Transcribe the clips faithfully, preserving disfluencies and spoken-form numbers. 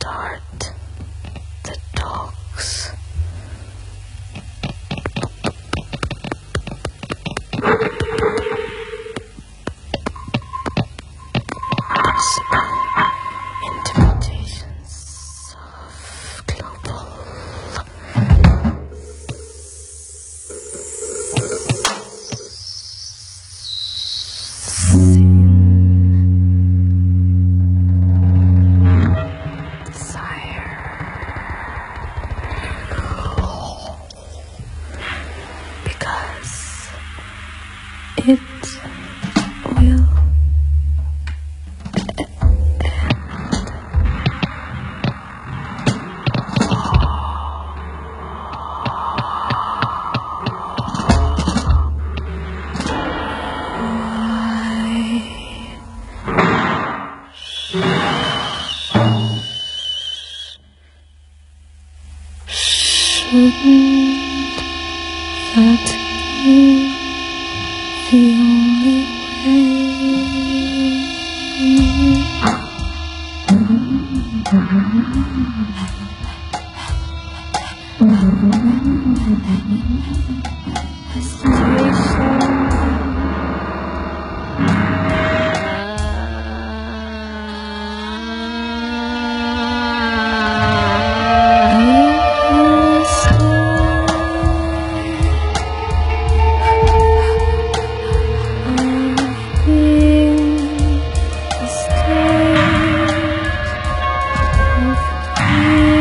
start the talks. Interpretations of global because it will shouldn't that be the only way? Situation. Of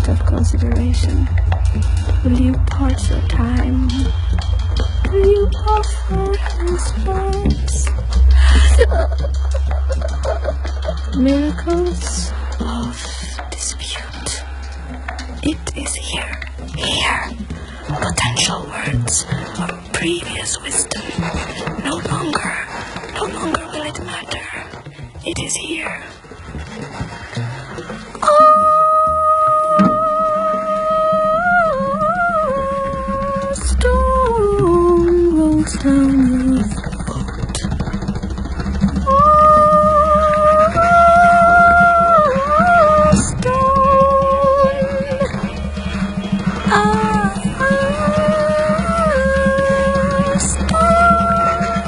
moment of consideration, will you pause your time? Will you offer response? Miracles of dispute. It is here, here. Potential words of previous wisdom. No longer, no longer will it matter. It is here. Oh, stone rolls down your throat. Oh, stone. Ah, ah, stone.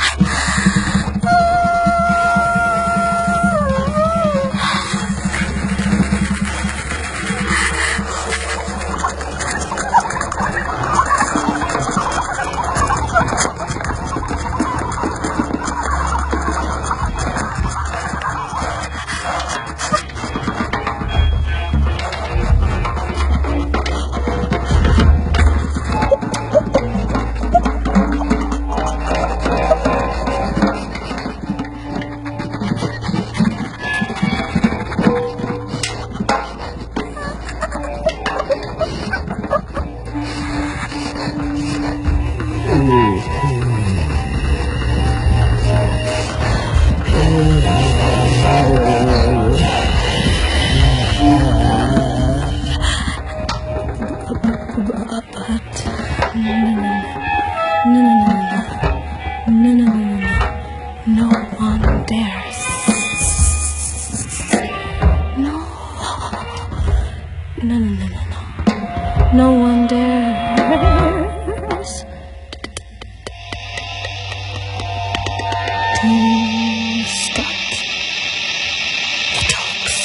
No one dares. No. No, no, no, no, no. No one dares to start the talks.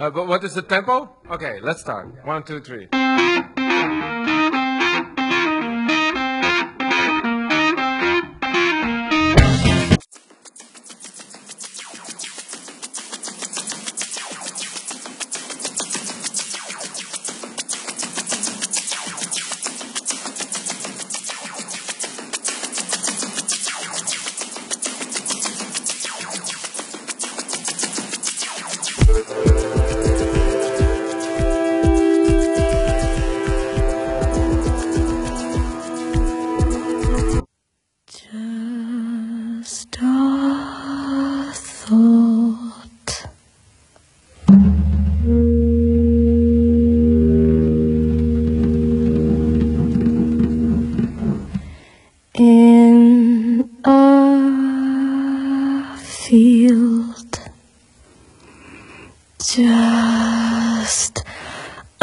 Uh, but what is the tempo? Okay, let's start. One, two, three. Just a thought. In a field, just a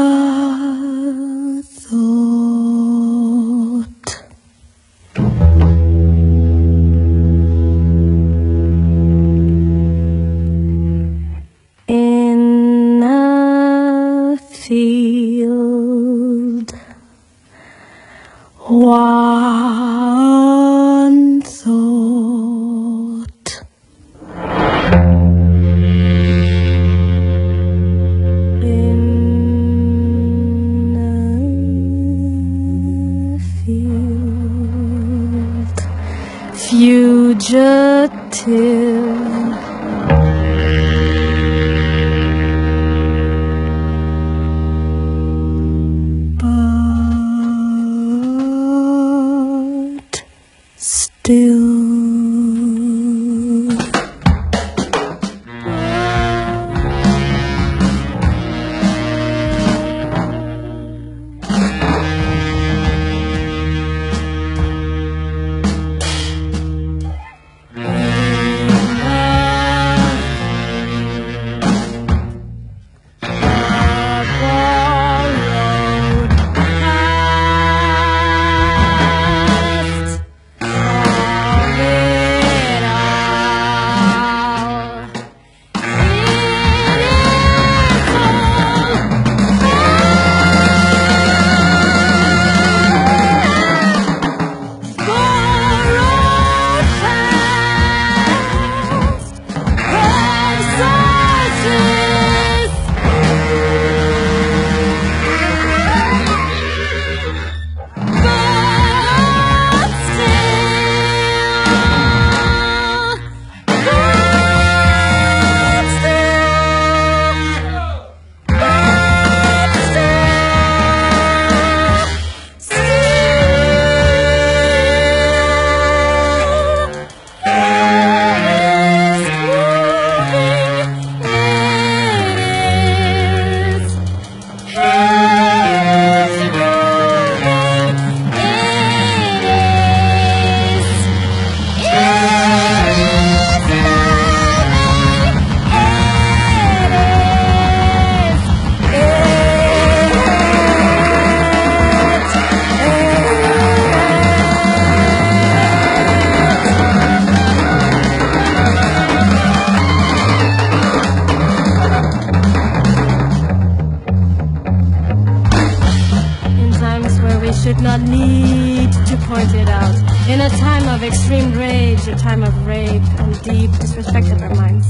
thought. In a field, one thought. In a field, fugitive. But still, should not need to point it out. In a time of extreme rage, a time of rape and deep disrespect of our minds.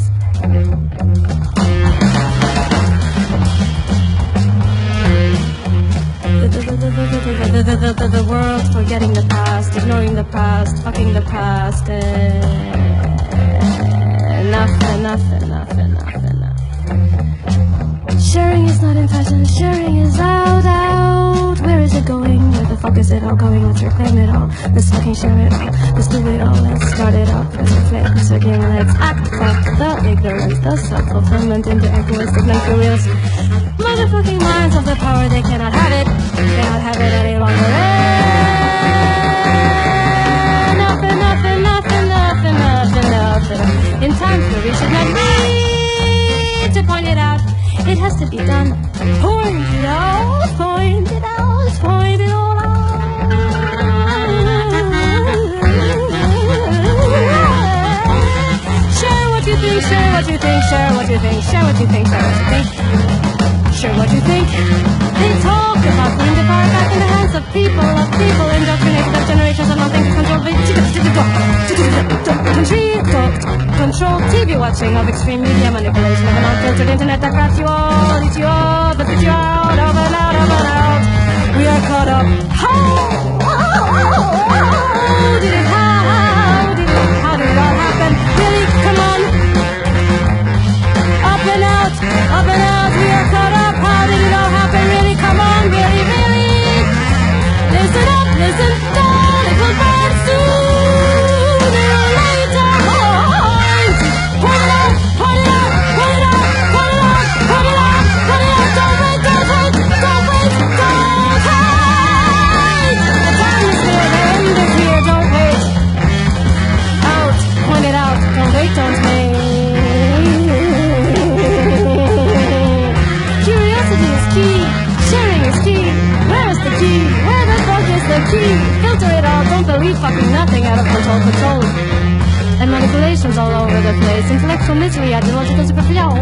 The, the, the, the, the, the, the, the, the world forgetting the past, ignoring the past, fucking the past. Uh, enough, enough, enough, enough, enough. Sharing is not in fashion, sharing is out, out. Where is it going? Where the fuck is it all going? Let's reclaim it all. Let's fucking share it all. Let's do it all. Let's start it up. Let's reflect. Let's again. Let's act. Fuck the ignorance, the self-fulfillment into egoistic mental wheels. Motherfucking minds of the power, they cannot have it. They cannot have it any longer. Enough, enough, enough, enough, enough, enough, enough. In times where we should not need to point it out, it has to be done. Point it out, point it out, point it all out. Share what you think, share what you think, share what you think, share what you think, share what you think. Share what you think. They talk about putting the power back in the hands of people, of people indoctrinated of generations of nothing to control control T V watching, of extreme media manipulation, of an unfiltered internet that grabs you all, eats you all, but spits you out, over and out, over and out. We are caught up. How? How did it? How did it? How did it all happen? Really? Come on. Up and out, up and out. We are caught up. How did it all happen? Really? Come on. Really, really. Listen up, listen down. It will burn sooner or later. Put it out, put it out, put it out, put it out, put it out, put it out. Don't wait, don't wait, don't wait, don't wait. The time is here, the end is here. Don't wait. Out, point it out. Don't wait, don't wait. Curiosity is key. Sharing is key. Where is the key? Where the fuck is the key? Filter it all. Don't believe fucking nothing. Out of control, control. And manipulations all over the place. Intellectual misery, ideological superficiality.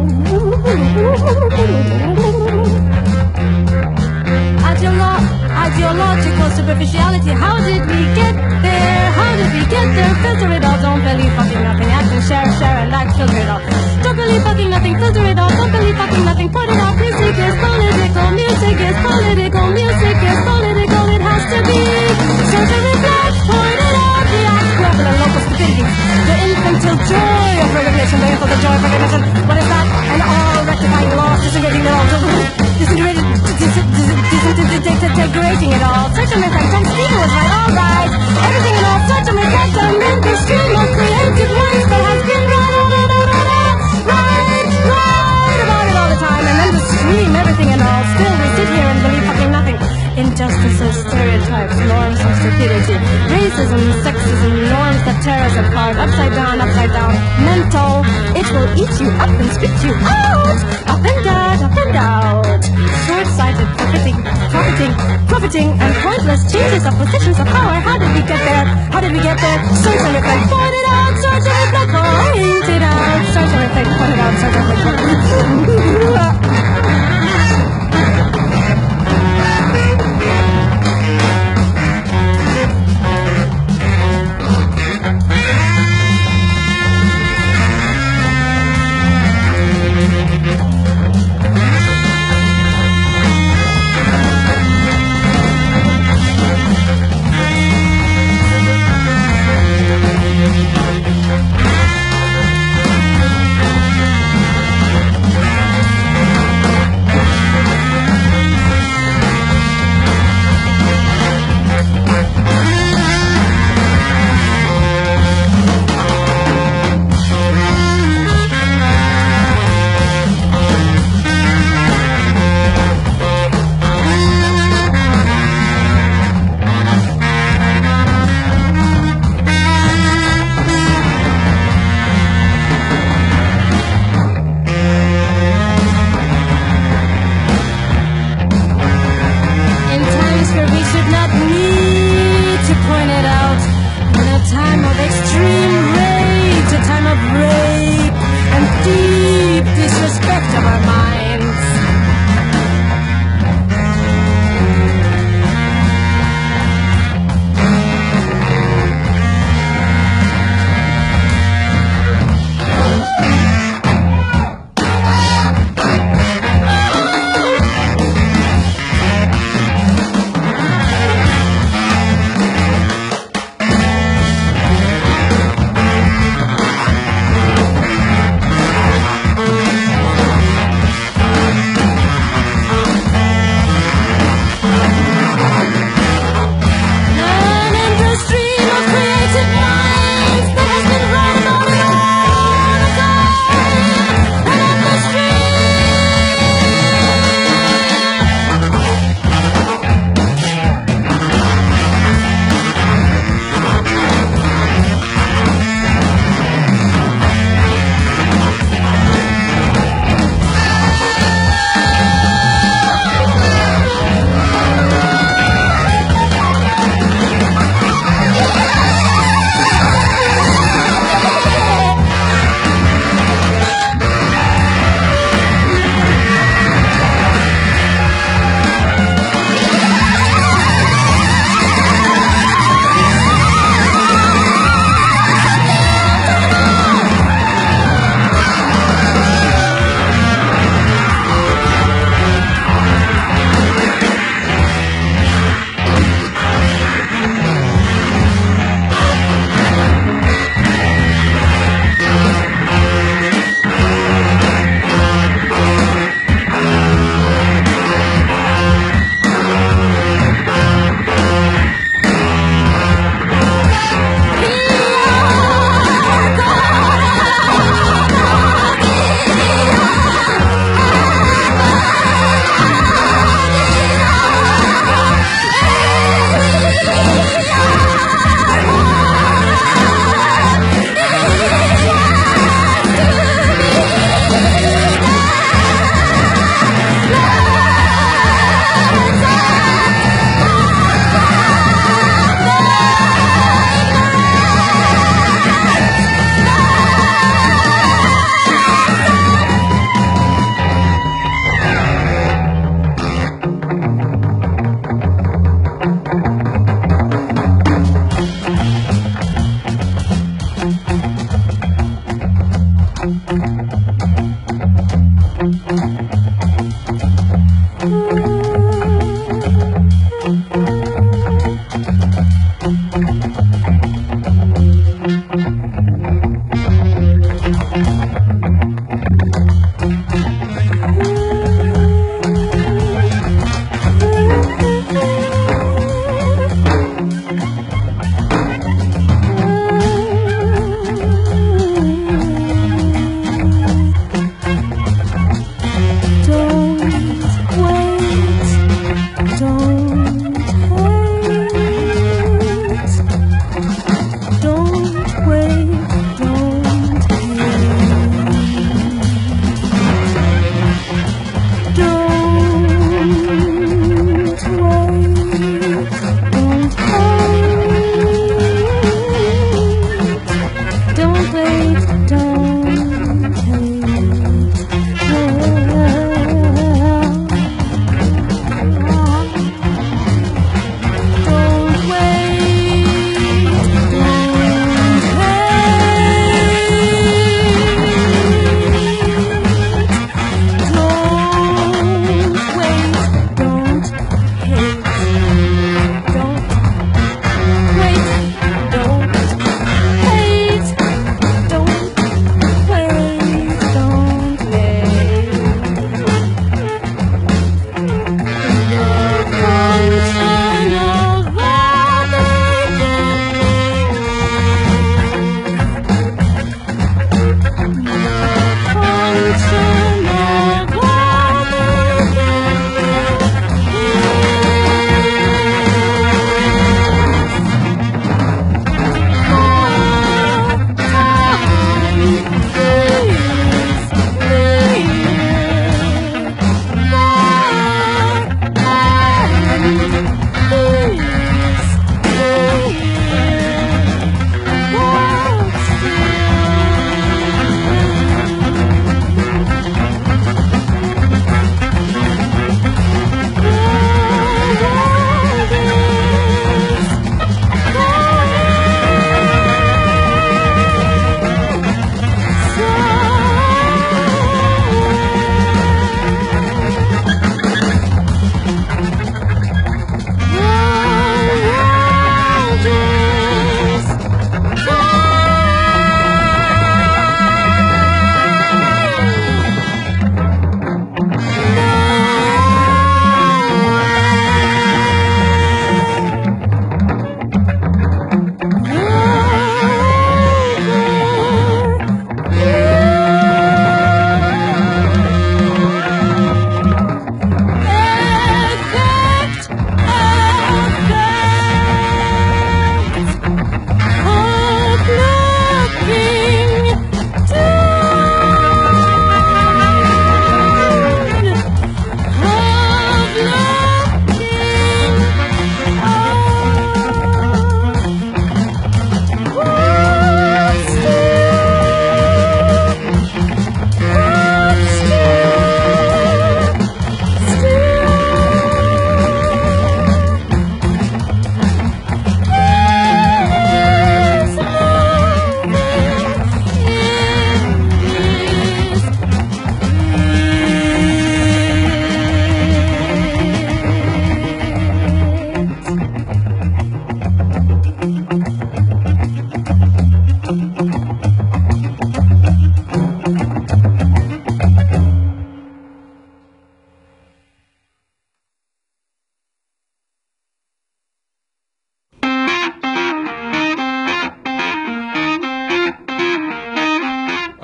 Ideolo- ideological superficiality. How did we get there? How did we get there? Filter it all. Don't believe fucking nothing. Act and share, share and like. Filter it all. Don't believe fucking nothing. Filter it all. Don't believe fucking nothing. Put it out. Music is political. Music is political. Music is political. It has to be. Search and reflect. Point it out. The act, grapple and local stupidity. The infantile joy of recognition. The infantile joy of recognition. What is that? An all rectifying loss. Disengaging it all. Disintegrated. Disintegrating it all. Search and reflect. Tom Stephen was right. All right. Everything and all. Search and reflect. A mental stream of creative waste that has been right, right, right, right about it all the time. And then to scream everything and all. Still we sit here and believe fucking nothing. Injustices, stereotypes, norms of stupidity, racism, sexism, norms that tear us apart, upside down, upside down, mental, it will eat you up and spit you out, up and down, up and out, short-sighted, profiting, profiting, profiting, and pointless changes of positions of power. How did we get there? How did we get there? Search and reflect, point it out, search and reflect, point it out, search and reflect, point it out, search and reflect.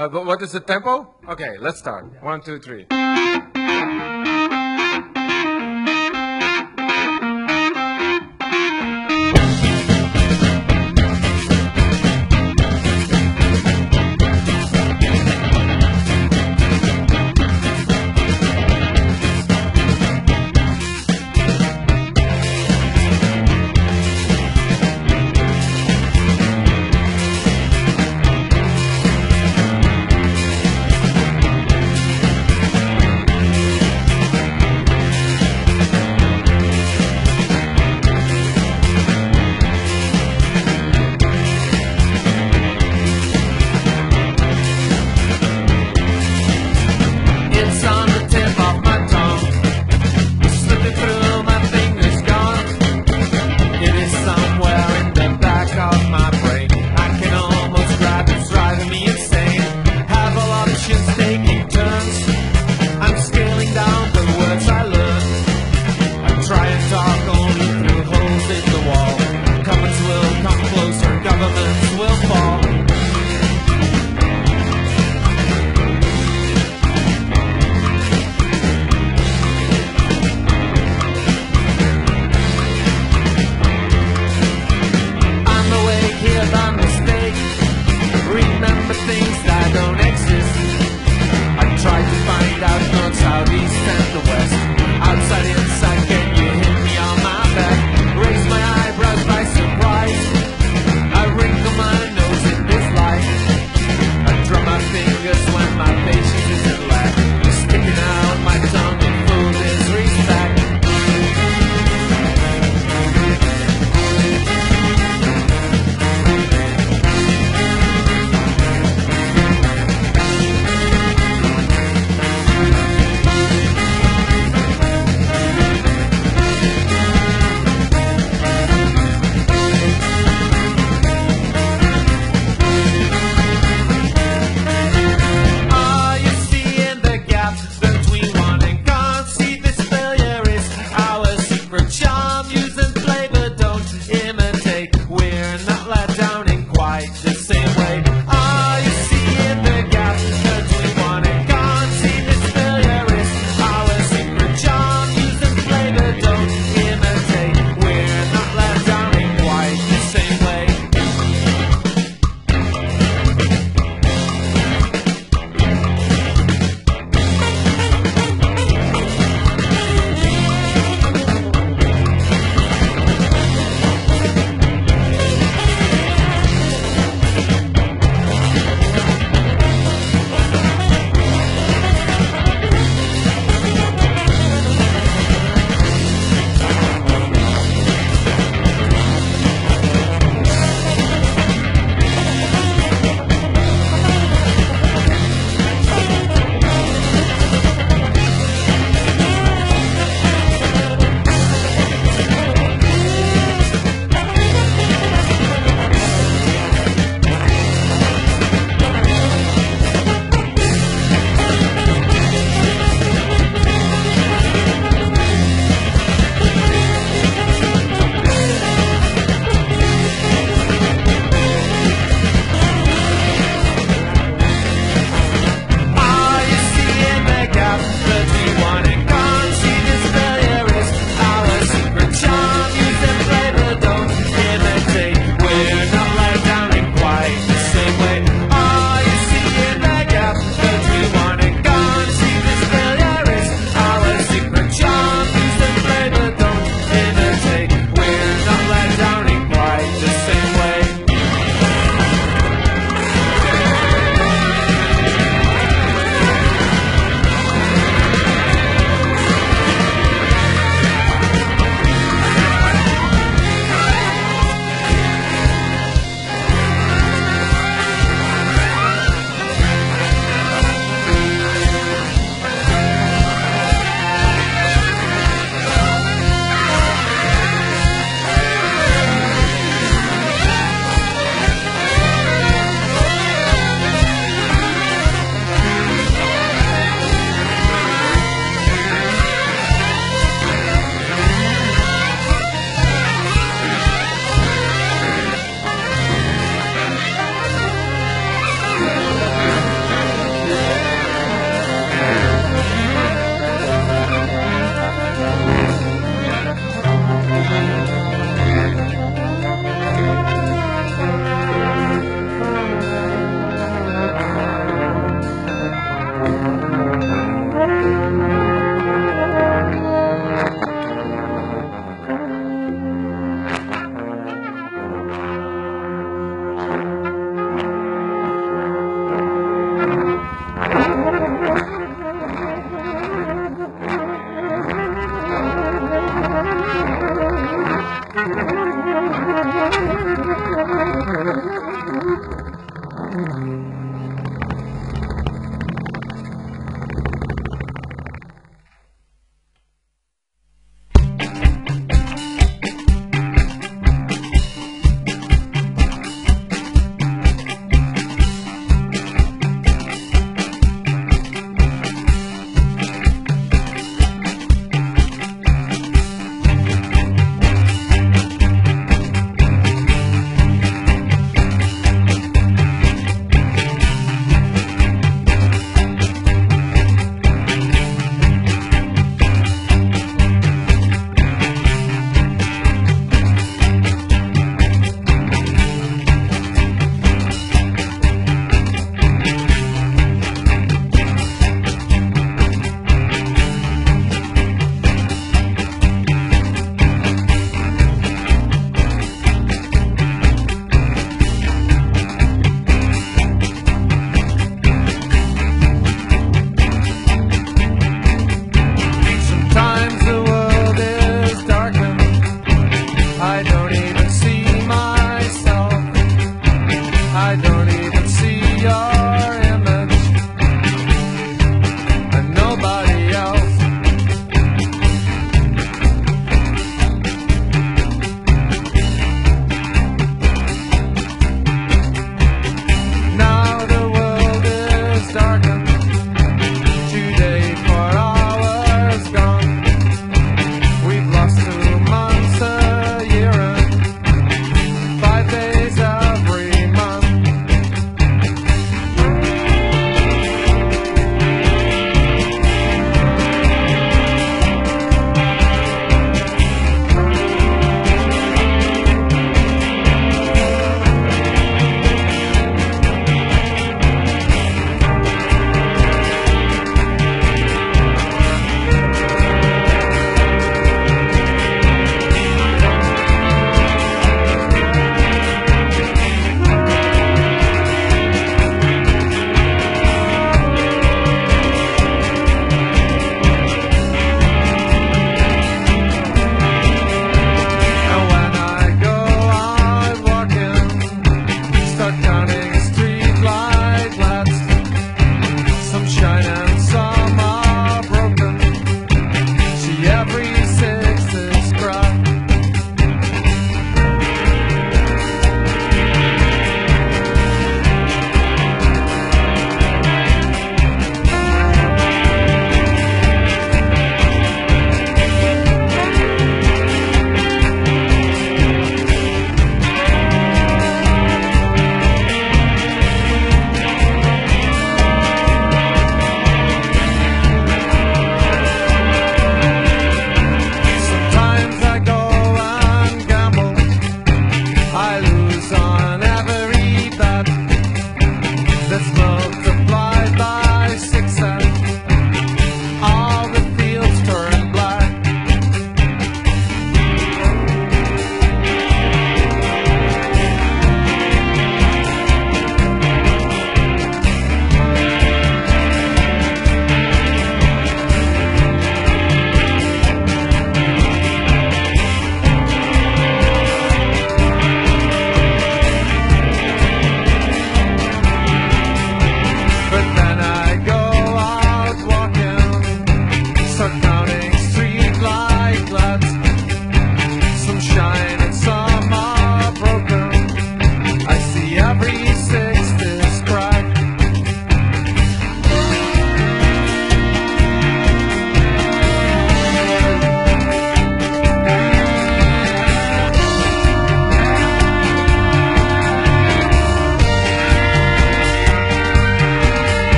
Uh, but what is the tempo? Okay, let's start. One, two, three.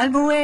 Albuquerque.